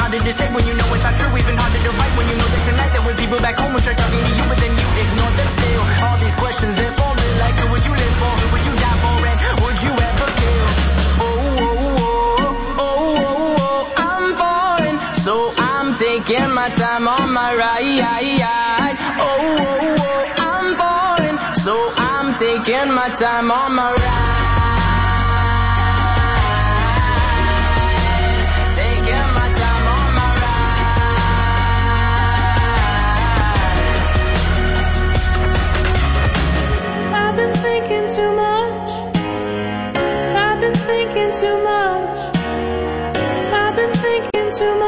harder to say when you know it's not true. Even harder to write when you know that tonight there were people back home who tried talking to you, but then you ignored them still. All these questions they're forming, like who would you live for, who would you die for, and would you ever kill? Oh, oh, oh, oh, oh, oh, I'm falling, so I'm taking my time on my ride. Oh, oh, oh, I'm falling, so I'm taking my time on my ride.